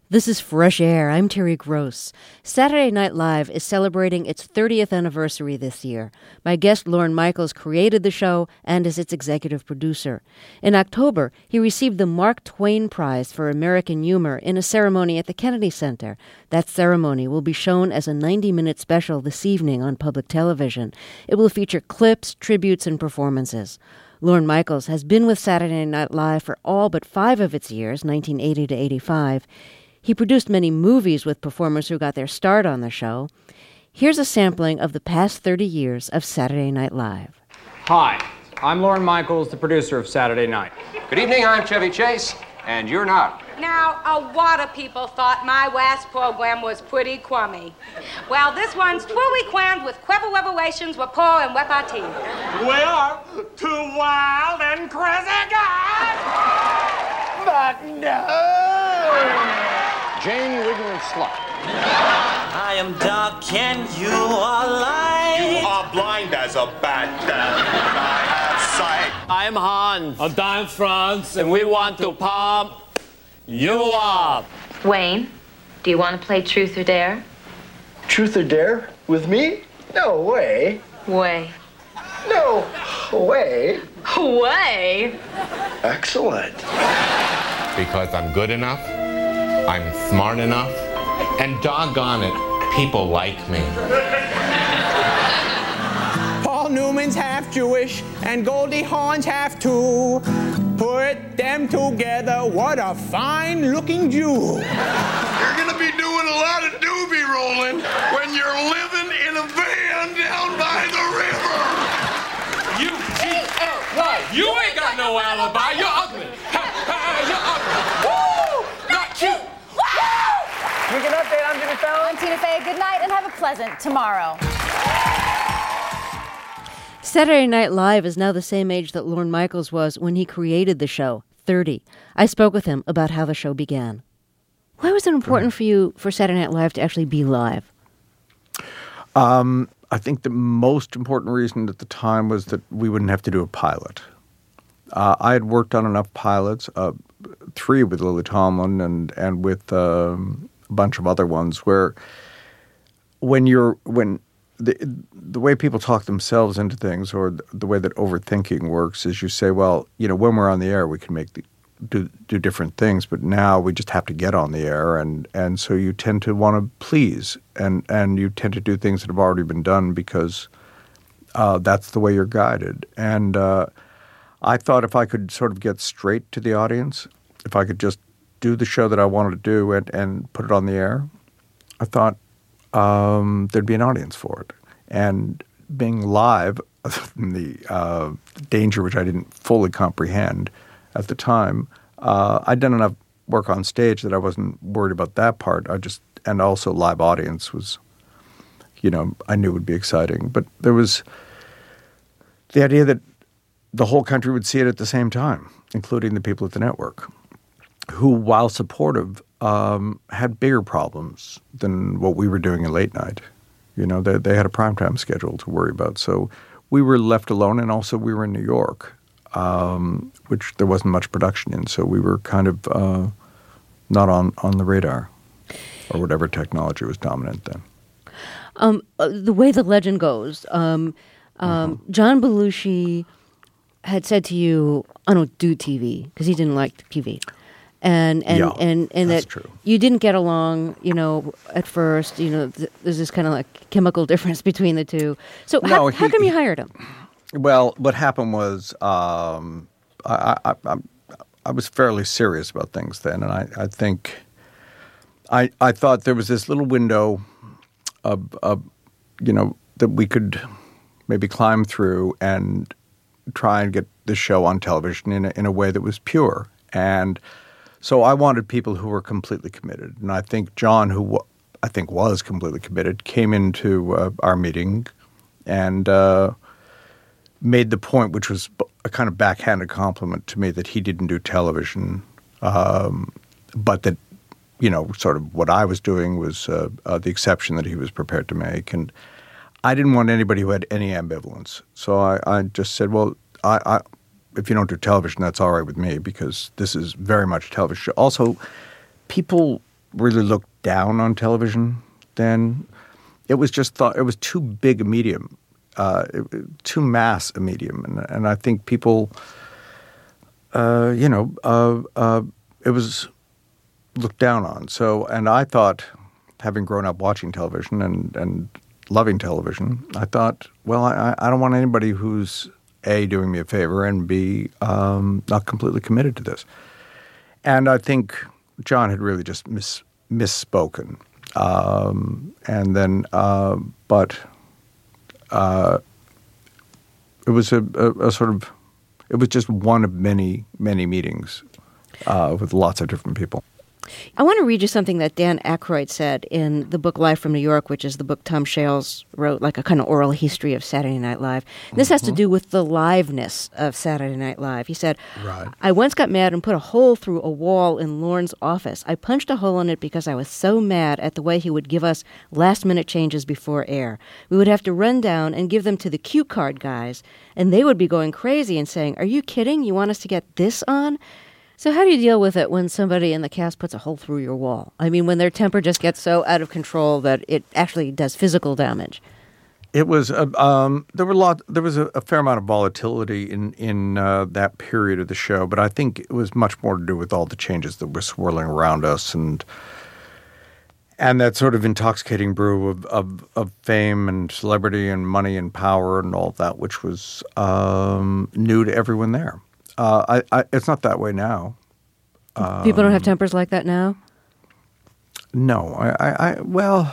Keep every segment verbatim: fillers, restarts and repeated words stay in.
This is Fresh Air. I'm Terry Gross. Saturday Night Live is celebrating its thirtieth anniversary this year. My guest, Lorne Michaels, created the show and is its executive producer. In October, he received the Mark Twain Prize for American Humor in a ceremony at the Kennedy Center. That ceremony will be shown as a ninety-minute special this evening on public television. It will feature clips, tributes, and performances. Lorne Michaels has been with Saturday Night Live for all but five of its years, nineteen eighty to eighty-five. He produced many movies with performers who got their start on the show. Here's a sampling of the past thirty years of Saturday Night Live. Hi, I'm Lorne Michaels, the producer of Saturday Night. Good evening, I'm Chevy Chase, and you're not. Now, a lot of people thought my last program was pretty crummy. Well, this one's truly crammed with clever revelations, rapport, and repartee. We are two wild and crazy guys, but no. Jane Wigner Slut. I am dark and you are light. You are blind as a bat, and I have sight. I'm Hans. And I'm Franz. And we want to pump you up. Wayne, do you want to play Truth or Dare? Truth or Dare? With me? No way. Way. No way. Way? Excellent. Because I'm good enough, I'm smart enough, and doggone it, people like me. Paul Newman's half Jewish, and Goldie Hawn's half too. Put them together, what a fine-looking Jew. You're gonna be doing a lot of doobie rolling when you're living in a van down by the river. You G L Y. You ain't got no alibi. You're ugly. You're ugly. Woo! Not cute. Week an update, I'm Jimmy Fallon. I'm Tina Fey. Good night and have a pleasant tomorrow. Saturday Night Live is now the same age that Lorne Michaels was when he created the show, thirty. I spoke with him about how the show began. Why was it important for you for Saturday Night Live to actually be live? Um, I think the most important reason at the time was that we wouldn't have to do a pilot. Uh, I had worked on enough pilots, uh, three with Lily Tomlin and and with um, a bunch of other ones, where when you're when the the way people talk themselves into things, or the, the way that overthinking works, is you say, well, you know, when we're on the air, we can make the, do do different things, but now we just have to get on the air, and and so you tend to want to please, and and you tend to do things that have already been done because uh, that's the way you're guided. And uh, I thought if I could sort of get straight to the audience, if I could just do the show that I wanted to do and, and put it on the air, I thought um, there'd be an audience for it. And being live, the uh, danger which I didn't fully comprehend at the time, uh, I'd done enough work on stage that I wasn't worried about that part. I just and also live audience was, you know, I knew would be exciting. But there was the idea that the whole country would see it at the same time, including the people at the network, who, while supportive, um, had bigger problems than what we were doing in late night. You know, they, they had a primetime schedule to worry about. So we were left alone, and also we were in New York, um, which there wasn't much production in. So we were kind of uh, not on, on the radar, or whatever technology was dominant then. Um, uh, the way the legend goes, um, um, mm-hmm. John Belushi had said to you, I don't do T V, because he didn't like T V. And and, yeah, and, and that's that true. You didn't get along, you know, at first. You know, th- there's this kind of like chemical difference between the two. So no, how, he, how come you hired him? Well, what happened was um, I, I, I, I was fairly serious about things then, and I, I think I I thought there was this little window of, of you know that we could maybe climb through and try and get the show on television in a, in a way that was pure. And so I wanted people who were completely committed. And I think John, who w- I think was completely committed, came into uh, our meeting and uh, made the point, which was a kind of backhanded compliment to me, that he didn't do television, um, but that, you know, sort of what I was doing was uh, uh, the exception that he was prepared to make. And I didn't want anybody who had any ambivalence. So I, I just said, well, I, I if you don't do television, that's all right with me, because this is very much a television show. Also, people really looked down on television then. It was just thought it was too big a medium, uh, it, too mass a medium, and, and I think people, uh, you know, uh, uh, it was looked down on. So, and I thought, having grown up watching television and, and loving television, I thought, well, I, I don't want anybody who's A, doing me a favor, and B, um, not completely committed to this. And I think John had really just mis- misspoken. Um, and then, uh, but uh, it was a, a, a sort of, it was just one of many, many meetings uh, with lots of different people. I want to read you something that Dan Aykroyd said in the book Live from New York, which is the book Tom Shales wrote, like a kind of oral history of Saturday Night Live. And this mm-hmm. has to do with the liveness of Saturday Night Live. He said, right. I once got mad and put a hole through a wall in Lorne's office. I punched a hole in it because I was so mad at the way he would give us last-minute changes before air. We would have to run down and give them to the cue card guys, and they would be going crazy and saying, are you kidding? You want us to get this on? So how do you deal with it when somebody in the cast puts a hole through your wall? I mean, when their temper just gets so out of control that it actually does physical damage. It was uh, um, there were a lot. There was a, a fair amount of volatility in in uh, that period of the show, but I think it was much more to do with all the changes that were swirling around us and and that sort of intoxicating brew of of, of fame and celebrity and money and power and all of that, which was um, new to everyone there. Uh, I, I, it's not that way now. Um, People don't have tempers like that now? No. I, I, I well,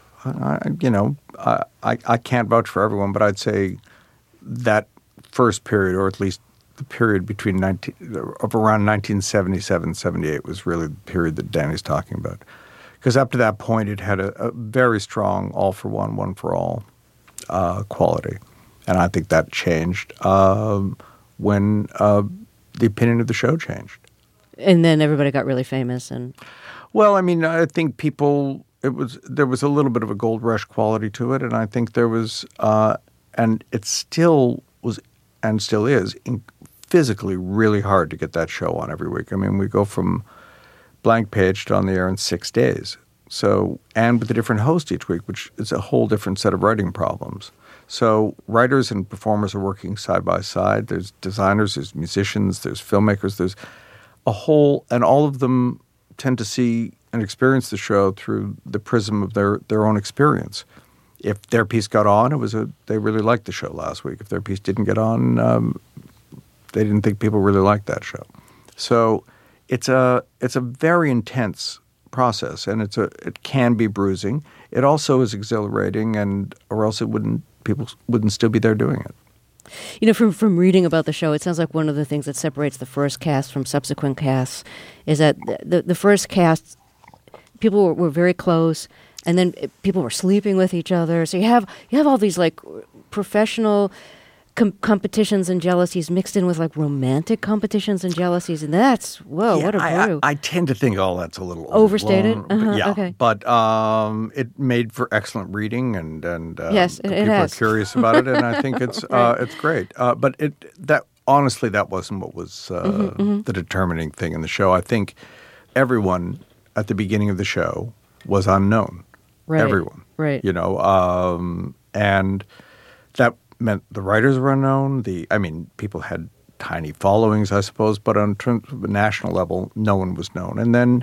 I, you know, I, I, I can't vouch for everyone, but I'd say that first period, or at least the period between nineteen, of around nineteen seventy-seven, seventy-eight was really the period that Danny's talking about. Because up to that point, it had a, a very strong all for one, one for all uh, quality. And I think that changed um, when uh, the opinion of the show changed. And then everybody got really famous. And well, I mean, I think people, it was, there was a little bit of a gold rush quality to it. And I think there was, uh, and it still was, and still is, in, physically really hard to get that show on every week. I mean, we go from blank page to on the air in six days. So, and with a different host each week, which is a whole different set of writing problems. So writers and performers are working side by side. There's designers, there's musicians, there's filmmakers, there's a whole, and all of them tend to see and experience the show through the prism of their, their own experience. If their piece got on, it was a they really liked the show last week. If their piece didn't get on, um, they didn't think people really liked that show. So it's a it's a very intense process, and it's a it can be bruising. It also is exhilarating, and or else it wouldn't. People wouldn't still be there doing it. You know, from from reading about the show, it sounds like one of the things that separates the first cast from subsequent casts is that the the, the first cast, people were, were very close, and then people were sleeping with each other. So you have you have all these like professional com- competitions and jealousies mixed in with like romantic competitions and jealousies, and that's whoa, yeah, what a brew! I, I, I tend to think all that's a little overstated. Uh-huh, but yeah, okay. but um, it made for excellent reading, and and um, yes, it, people it has. are curious about it, and I think it's right. uh, it's great. Uh, but it that honestly, that wasn't what was uh, mm-hmm, mm-hmm. the determining thing in the show. I think everyone at the beginning of the show was unknown. Right. Everyone, right? You know, um, and that meant the writers were unknown. The I mean, people had tiny followings, I suppose, but on terms of a national level, no one was known. And then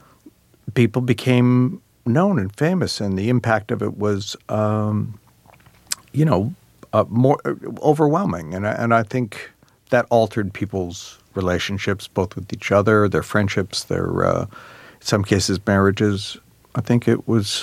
people became known and famous, and the impact of it was, um, you know, uh, more uh, overwhelming. And and I think that altered people's relationships, both with each other, their friendships, their uh, in some cases marriages. I think it was,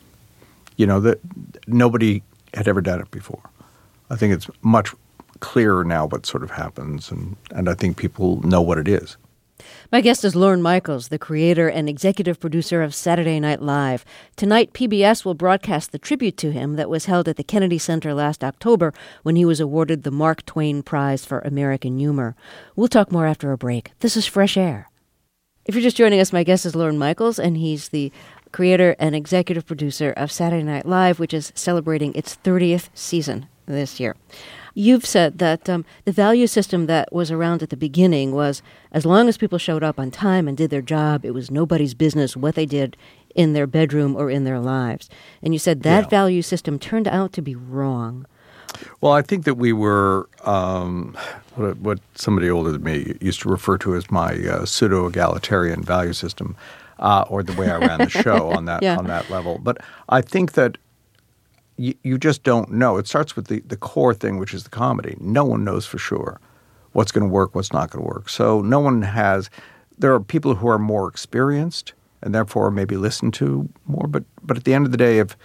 you know, that nobody had ever done it before. I think it's much clearer now what sort of happens, and, and I think people know what it is. My guest is Lorne Michaels, the creator and executive producer of Saturday Night Live. Tonight, P B S will broadcast the tribute to him that was held at the Kennedy Center last October when he was awarded the Mark Twain Prize for American Humor. We'll talk more after a break. This is Fresh Air. If you're just joining us, my guest is Lorne Michaels, and he's the creator and executive producer of Saturday Night Live, which is celebrating its thirtieth season this year. You've said that um, the value system that was around at the beginning was as long as people showed up on time and did their job, it was nobody's business what they did in their bedroom or in their lives. And you said that Yeah. value system turned out to be wrong. Well, I think that we were um, what, what somebody older than me used to refer to as my uh, pseudo-egalitarian value system, uh, or the way I ran the show on that Yeah. on that level. But I think that you, you just don't know. It starts with the, the core thing, which is the comedy. No one knows for sure what's going to work, what's not going to work. So no one has – there are people who are more experienced and therefore maybe listen to more. But but at the end of the day, if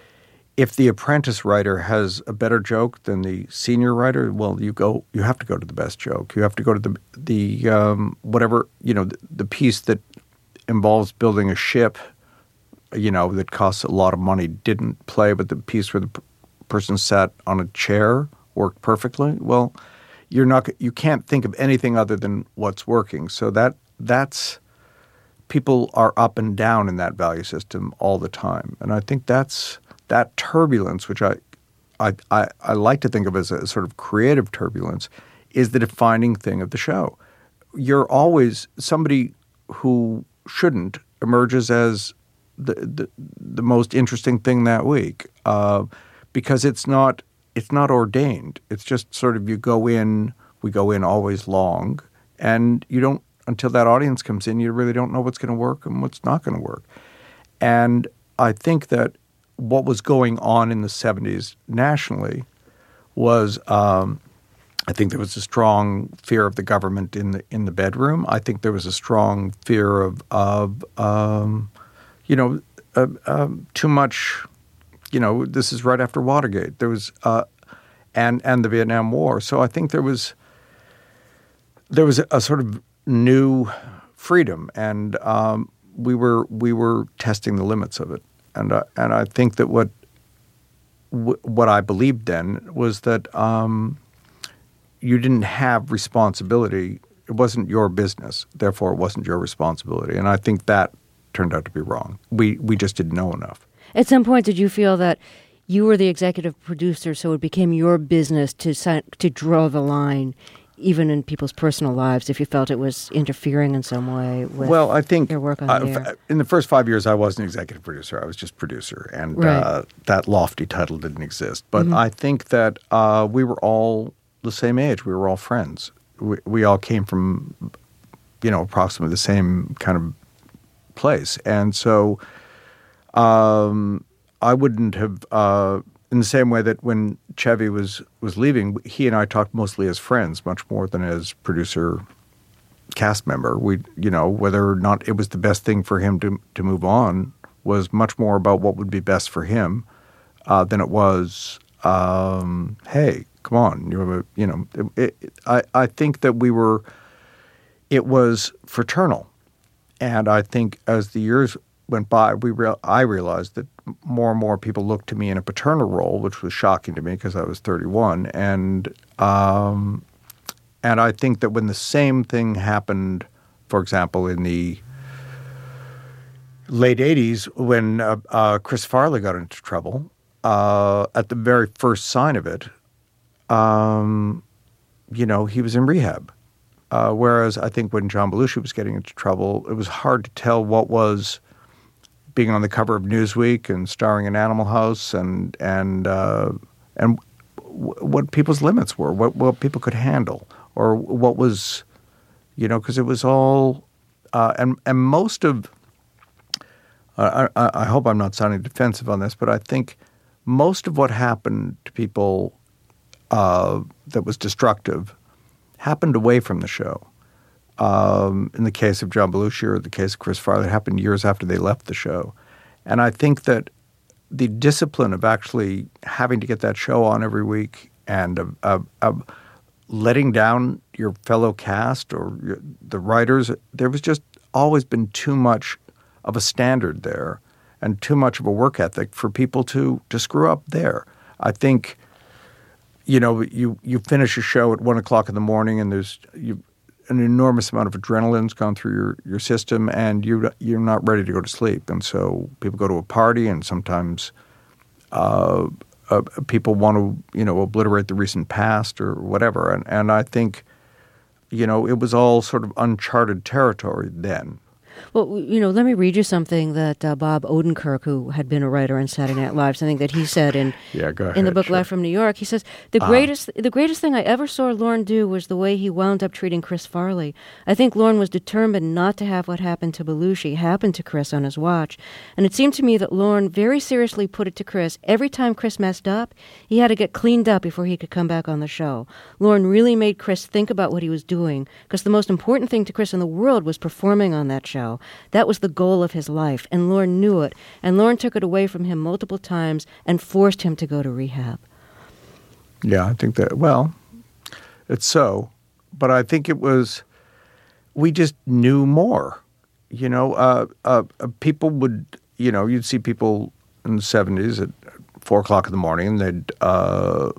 if the apprentice writer has a better joke than the senior writer, well, you go you have to go to the best joke. You have to go to the the um, whatever you know the, the piece that involves building a ship, you know, that costs a lot of money didn't play, but the piece where the p- person sat on a chair worked perfectly. Well, you're not you can't think of anything other than what's working. So that that's people are up and down in that value system all the time, and I think that's that turbulence, which I I I, I like to think of as a sort of creative turbulence, is the defining thing of the show. You're always somebody who shouldn't emerges as the the, the most interesting thing that week uh, because it's not it's not ordained. It's just sort of you go in. We go in always long, and you don't until that audience comes in. You really don't know what's going to work and what's not going to work. And I think that what was going on in the seventies nationally was. Um, I think there was a strong fear of the government in the in the bedroom. I think there was a strong fear of of um, you know uh, um, too much. You know, this is right after Watergate. There was uh, and and the Vietnam War. So I think there was there was a, a sort of new freedom, and um, we were we were testing the limits of it. And uh, and I think that what w- what I believed then was that. Um, You didn't have responsibility. It wasn't your business. Therefore, it wasn't your responsibility. And I think that turned out to be wrong. We we just didn't know enough. At some point, did you feel that you were the executive producer, so it became your business to si- to draw the line, even in people's personal lives, if you felt it was interfering in some way with well, I think their work on uh, the air? f- in the first five years, I wasn't executive producer. I was just producer, and Right. uh, that lofty title didn't exist. But Mhm. I think that uh, we were all the same age. We were all friends. We, we all came from, you know, approximately the same kind of place. And so um, I wouldn't have, uh, in the same way that when Chevy was, was leaving, he and I talked mostly as friends, much more than as producer cast member. We, you know, whether or not it was the best thing for him to, to move on was much more about what would be best for him uh, than it was, um, hey, come on, you have a, you know, it, it, I, I think that we were, it was fraternal. And I think as the years went by, we real, I realized that more and more people looked to me in a paternal role, which was shocking to me because I was thirty-one. And, um, and I think that when the same thing happened, for example, in the late eighties, when uh, uh, Chris Farley got into trouble, uh, at the very first sign of it, Um, you know, he was in rehab. Uh, whereas I think when John Belushi was getting into trouble, it was hard to tell what was being on the cover of Newsweek and starring in Animal House and and uh, and w- what people's limits were, what what people could handle, or what was, you know, because it was all uh, and and most of. Uh, I, I hope I'm not sounding defensive on this, but I think most of what happened to people. Uh, that was destructive happened away from the show. Um, in the case of John Belushi or the case of Chris Farley, it happened years after they left the show. And I think that the discipline of actually having to get that show on every week and of, of, of letting down your fellow cast or your, the writers, there was just always been too much of a standard there and too much of a work ethic for people to, to screw up there. I think – You know, you, you finish a show at one o'clock in the morning, and there's you, an enormous amount of adrenaline's gone through your, your system, and you you're not ready to go to sleep. And so people go to a party, and sometimes uh, uh, people want to, you know, obliterate the recent past or whatever. And, and I think, you know, it was all sort of uncharted territory then. Well, you know, let me read you something that uh, Bob Odenkirk, who had been a writer on Saturday Night Live, something that he said in yeah, go ahead, in the book sure. Live from New York. He says, the Uh-huh. greatest the greatest thing I ever saw Lorne do was the way he wound up treating Chris Farley. I think Lorne was determined not to have what happened to Belushi happen to Chris on his watch. And it seemed to me that Lorne very seriously put it to Chris, every time Chris messed up, he had to get cleaned up before he could come back on the show. Lorne really made Chris think about what he was doing, because the most important thing to Chris in the world was performing on that show. That was the goal of his life, and Lorne knew it, and Lorne took it away from him multiple times and forced him to go to rehab. Yeah, I think that, well, it's so, but I think it was, we just knew more. You know, uh, uh, people would, you know, you'd see people in the seventies at four o'clock in the morning, and they'd, uh,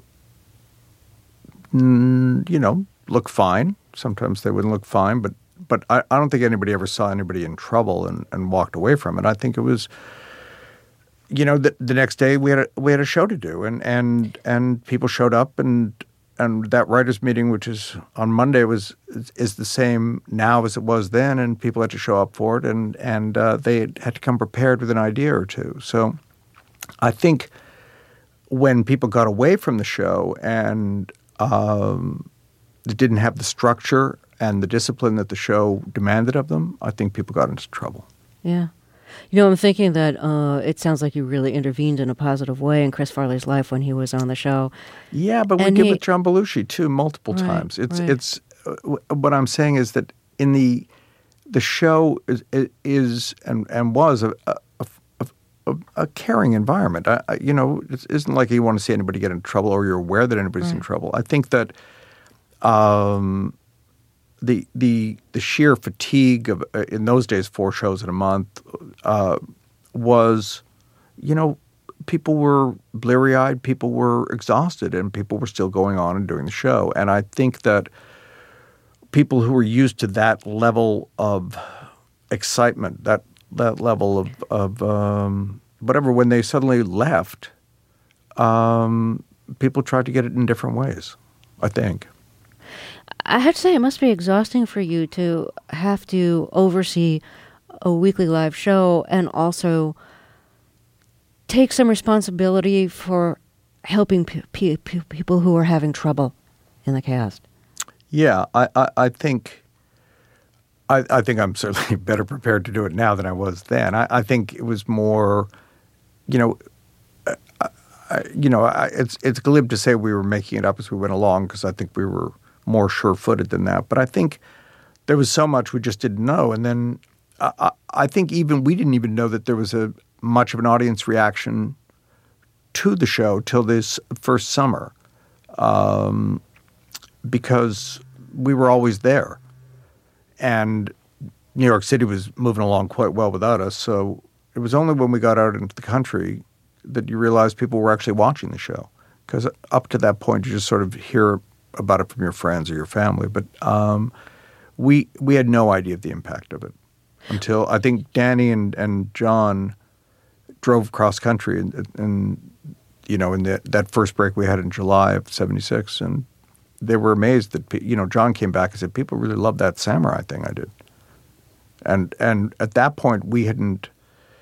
mm, you know, look fine. Sometimes they wouldn't look fine, but But I, I don't think anybody ever saw anybody in trouble and, and walked away from it. I think it was, you know, the, the next day we had a, we had a show to do, and and, and people showed up, and and that writers' meeting, which is on Monday, was is, is the same now as it was then, and people had to show up for it, and and uh, they had to come prepared with an idea or two. So I think when people got away from the show and um, they didn't have the structure and the discipline that the show demanded of them, I think people got into trouble. Yeah. You know, I'm thinking that uh, it sounds like you really intervened in a positive way in Chris Farley's life when he was on the show. Yeah, but we And did he- with John Belushi, too, multiple Right, times. It's right. it's uh, w- what I'm saying is that in the the show is is and and was a a, a, a, a caring environment. I, I, you know, it isn't like you want to see anybody get in trouble or you're aware that anybody's in Right. trouble. I think that um, the the the sheer fatigue of uh, in those days four shows in a month uh, was, you know, people were bleary-eyed, people were exhausted, and people were still going on and doing the show. And I think that people who were used to that level of excitement, that that level of of um, whatever, when they suddenly left, um, people tried to get it in different ways, I think. I have to say, it must be exhausting for you to have to oversee a weekly live show and also take some responsibility for helping pe- pe- pe- people who are having trouble in the cast. Yeah, I, I, I think I, I think I'm certainly better prepared to do it now than I was then. I, I think it was more, you know, I, I, you know, I, it's it's glib to say we were making it up as we went along, because I think we were more sure-footed than that. But I think there was so much we just didn't know, and then I, I, I think even we didn't even know that there was a much of an audience reaction to the show till this first summer. Um, because we were always there. And New York City was moving along quite well without us. So it was only when we got out into the country that you realized people were actually watching the show. Because up to that point, you just sort of hear about it from your friends or your family. But um, we we had no idea of the impact of it until I think Danny and, and John drove cross country and, and you know, in the, that first break we had in July of seventy-six, and they were amazed that, pe- you know, John came back and said, people really loved that samurai thing I did. And and at that point, we hadn't,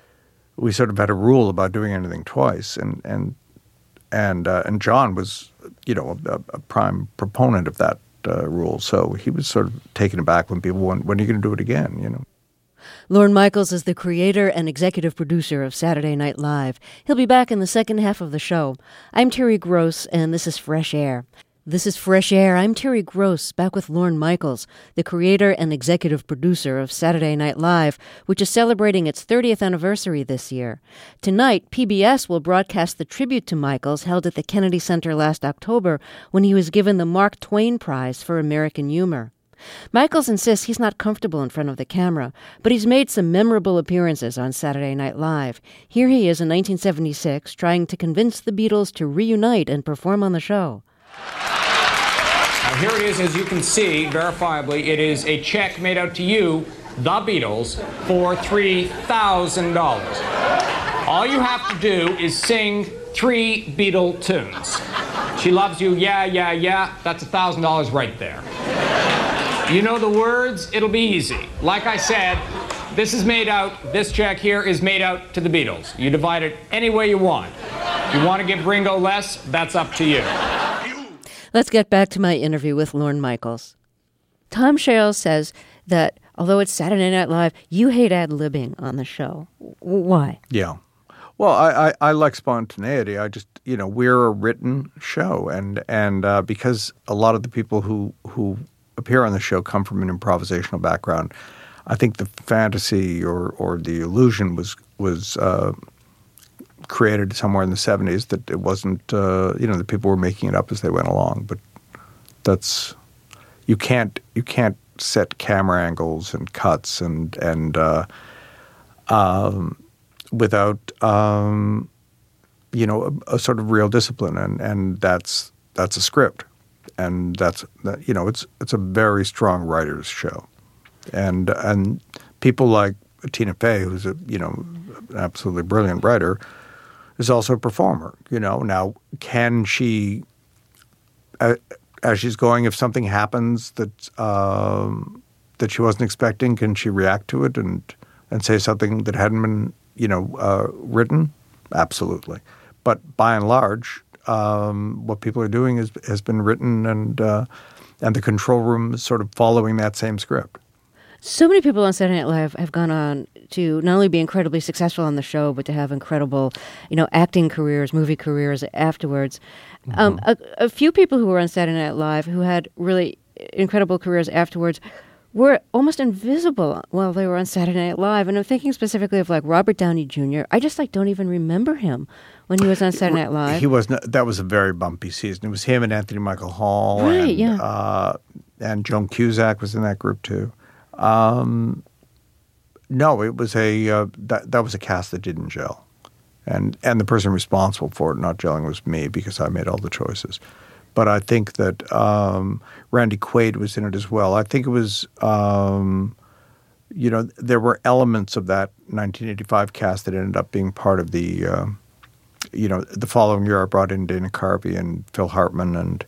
we sort of had a rule about doing anything twice. And and and uh, and John was, you know, a, a prime proponent of that uh, rule. So he was sort of taken aback when people went, when are you going to do it again, you know? Lorne Michaels is the creator and executive producer of Saturday Night Live. He'll be back in the second half of the show. I'm Terry Gross, and this is Fresh Air. This is Fresh Air. I'm Terry Gross, back with Lorne Michaels, the creator and executive producer of Saturday Night Live, which is celebrating its thirtieth anniversary this year. Tonight, P B S will broadcast the tribute to Michaels held at the Kennedy Center last October when he was given the Mark Twain Prize for American Humor. Michaels insists he's not comfortable in front of the camera, but he's made some memorable appearances on Saturday Night Live. Here he is in nineteen seventy-six, trying to convince the Beatles to reunite and perform on the show. Now here it is, as you can see, verifiably, it is a check made out to you, the Beatles, for three thousand dollars. All you have to do is sing three Beatle tunes. She Loves You, Yeah, Yeah, Yeah. That's one thousand dollars right there. You know the words? It'll be easy. Like I said, this is made out, this check here is made out to the Beatles. You divide it any way you want. If you want to give Ringo less, that's up to you. Let's get back to my interview with Lorne Michaels. Tom Shales says that although it's Saturday Night Live, you hate ad-libbing on the show. Why? Yeah. Well, I, I, I like spontaneity. I just, you know, we're a written show. And and uh, because a lot of the people who, who appear on the show come from an improvisational background, I think the fantasy or, or the illusion was was uh, created somewhere in the seventies that it wasn't, uh, you know, the people were making it up as they went along. But that's, you can't, you can't set camera angles and cuts and, and uh, um, without, um, you know, a, a sort of real discipline. And, and that's, that's a script. And that's, that, you know, it's, it's a very strong writer's show. And and people like Tina Fey, who's a you know an absolutely brilliant writer, is also a performer. You know, now can she, uh, as she's going, if something happens that um, that she wasn't expecting, can she react to it and and say something that hadn't been you know uh, written? Absolutely. But by and large, um, what people are doing is has been written, and uh, and the control room is sort of following that same script. So many people on Saturday Night Live have gone on to not only be incredibly successful on the show, but to have incredible, you know, acting careers, movie careers afterwards. Mm-hmm. Um, a, a few people who were on Saturday Night Live who had really incredible careers afterwards were almost invisible while they were on Saturday Night Live. And I'm thinking specifically of like Robert Downey Junior I just like don't even remember him when he was on Saturday Night Live. He was not, that was a very bumpy season. It was him and Anthony Michael Hall, right? And, yeah, uh, and Joan Cusack was in that group too. Um, no, it was a uh, that that was a cast that didn't gel, and and the person responsible for it not gelling was me because I made all the choices. But I think that um, Randy Quaid was in it as well. I think it was um, you know there were elements of that nineteen eighty-five cast that ended up being part of the uh, you know the following year I brought in Dana Carvey and Phil Hartman and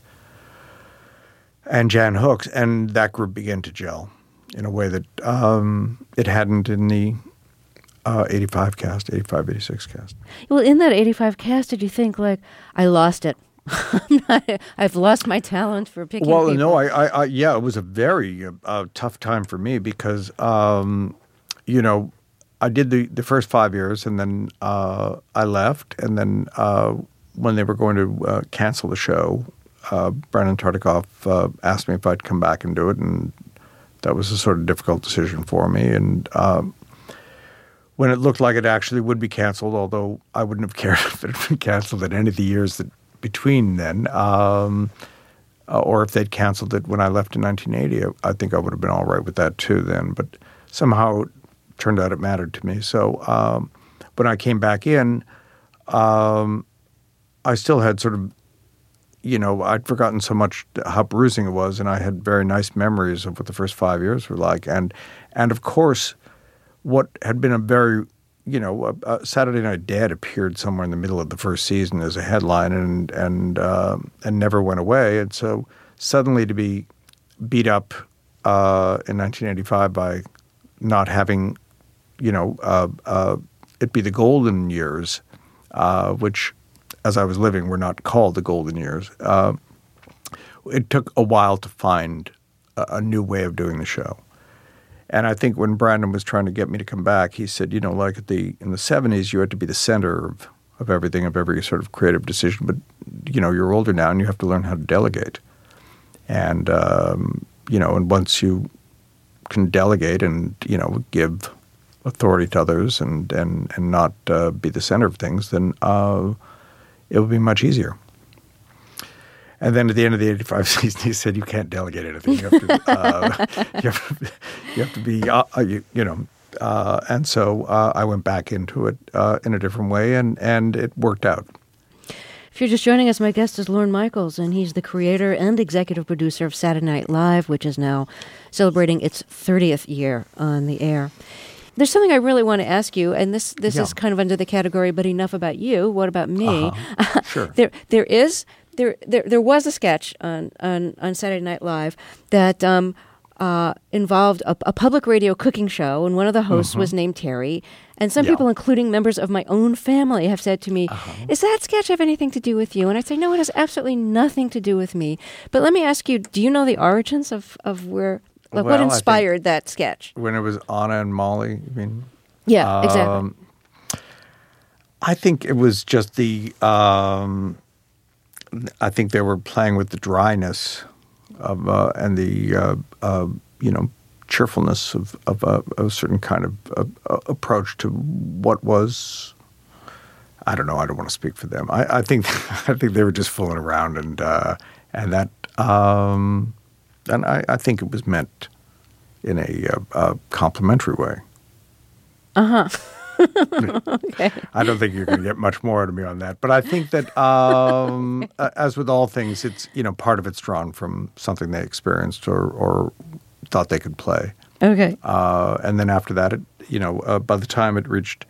and Jan Hooks, and that group began to gel in a way that um, it hadn't in the uh, eighty-five cast, eighty-five, eighty-six cast. Well, in that eighty-five cast, did you think, like, I lost it? I'm not, I've lost my talent for picking well, people. no, I, I, I, yeah, it was a very uh, tough time for me because, um, you know, I did the, the first five years and then uh, I left. And then uh, when they were going to uh, cancel the show, uh, Brandon Tartikoff uh, asked me if I'd come back and do it, and that was a sort of difficult decision for me. And um, when it looked like it actually would be canceled, although I wouldn't have cared if it had been canceled in any of the years that between then, um, uh, or if they'd canceled it when I left in nineteen eighty, I, I think I would have been all right with that too then. But somehow it turned out it mattered to me. So um, when I came back in, um, I still had sort of, you know, I'd forgotten so much how bruising it was, and I had very nice memories of what the first five years were like. And, and of course, what had been a very, you know, uh, Saturday Night Dad appeared somewhere in the middle of the first season as a headline and and uh, and never went away. And so suddenly to be beat up uh, in nineteen eighty-five by not having, you know, uh, uh, it be the golden years, uh, which as I was living were not called the golden years. Uh, it took a while to find a, a new way of doing the show. And I think when Brandon was trying to get me to come back, he said, you know, like at the in the seventies, you had to be the center of, of everything, of every sort of creative decision. But, you know, you're older now and you have to learn how to delegate. And, um, you know, and once you can delegate and, you know, give authority to others and, and, and not uh, be the center of things, then uh, it would be much easier. And then at the end of the eighty-five season, he said, "You can't delegate anything. You have to, uh, you have to, you have to be, uh, you, you know." Uh, and so uh, I went back into it uh, in a different way, and, and it worked out. If you're just joining us, my guest is Lorne Michaels, and he's the creator and executive producer of Saturday Night Live, which is now celebrating its thirtieth year on the air. There's something I really want to ask you, and this this Yeah. is kind of under the category, but enough about you. What about me? Uh-huh. Sure. there there is there there there was a sketch on on, on Saturday Night Live that um, uh, involved a, a public radio cooking show, and one of the hosts Mhm. was named Terry. And some Yeah. people, including members of my own family, have said to me, Uh-huh. "Is that sketch have anything to do with you?" And I say, "No, it has absolutely nothing to do with me." But let me ask you: do you know the origins of of where? Like, Well, what I think- inspired that sketch? When it was Anna and Molly, you mean? Yeah, exactly. Um, I think it was just the. Um, I think they were playing with the dryness of uh, and the uh, uh, you know cheerfulness of of a, a certain kind of uh, approach to what was. I don't know. I don't want to speak for them. I, I think I think they were just fooling around, and uh, and that um, and I, I think it was meant in a, uh, a complimentary way. Uh huh. Okay. I don't think you're going to get much more out of me on that, but I think that, um, uh, as with all things, it's you know part of it's drawn from something they experienced or, or thought they could play. Okay. Uh, and then after that, it you know uh, by the time it reached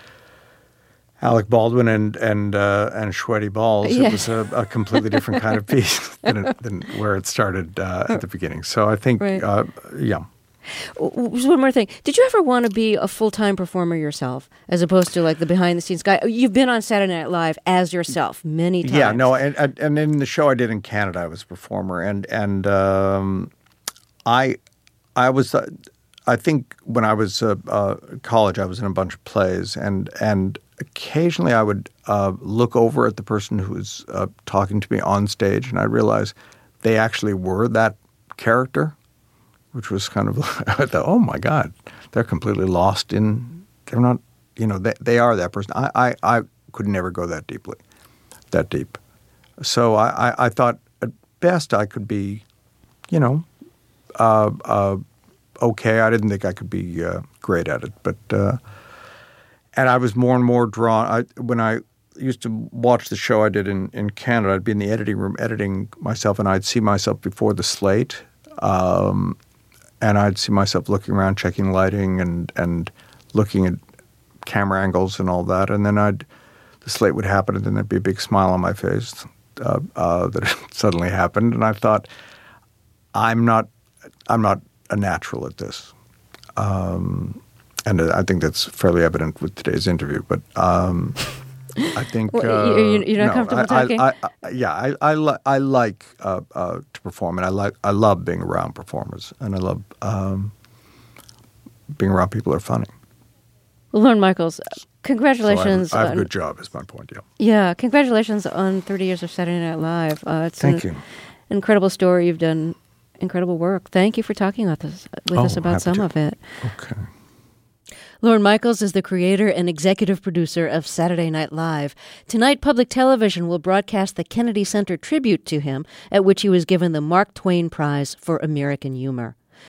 Alec Baldwin and and uh, and Sweaty Balls, Yeah. it was a, a completely different kind of piece than, it, than where it started uh, at the beginning. So I think, Right. uh, yeah. W- Just one more thing. Did you ever want to be a full-time performer yourself, as opposed to like the behind-the-scenes guy? You've been on Saturday Night Live as yourself many times. Yeah, no, and and and in the show I did in Canada, I was a performer, and and um, I I was uh, I think when I was uh, uh, college, I was in a bunch of plays, and and occasionally I would uh, look over at the person who was uh, talking to me on stage, and I realized they actually were that character, which was kind of I thought, oh my God, they're completely lost in. They're not, you know, they they are that person. I I, I could never go that deeply, that deep. So I, I, I thought at best I could be, you know, uh, uh, okay. I didn't think I could be uh, great at it, but uh, and I was more and more drawn. I when I used to watch the show I did in, in Canada, I'd be in the editing room editing myself, and I'd see myself before the slate, um, and I'd see myself looking around, checking lighting, and and looking at camera angles and all that, and then I'd the slate would happen, and then there'd be a big smile on my face uh, uh, that it suddenly happened, and I thought, I'm not, I'm not a natural at this, um, and I think that's fairly evident with today's interview. But um, I think Well, uh, you- you're not no, comfortable I, talking? I, I, yeah, I I, li- I like uh, uh, to perform, and I like I love being around performers, and I love um, being around people who are funny. Well, Lorne Michaels, So congratulations. I have, I have on, a good job, is my point. Yeah. Yeah, congratulations on thirty years of Saturday Night Live. Uh, it's Thank an you. incredible story. You've done incredible work. Thank you for talking with us, with Oh, us about happy some to. of it. Okay. Lorne Michaels is the creator and executive producer of Saturday Night Live. Tonight, public television will broadcast the Kennedy Center tribute to him, at which he was given the Mark Twain Prize for American Humor.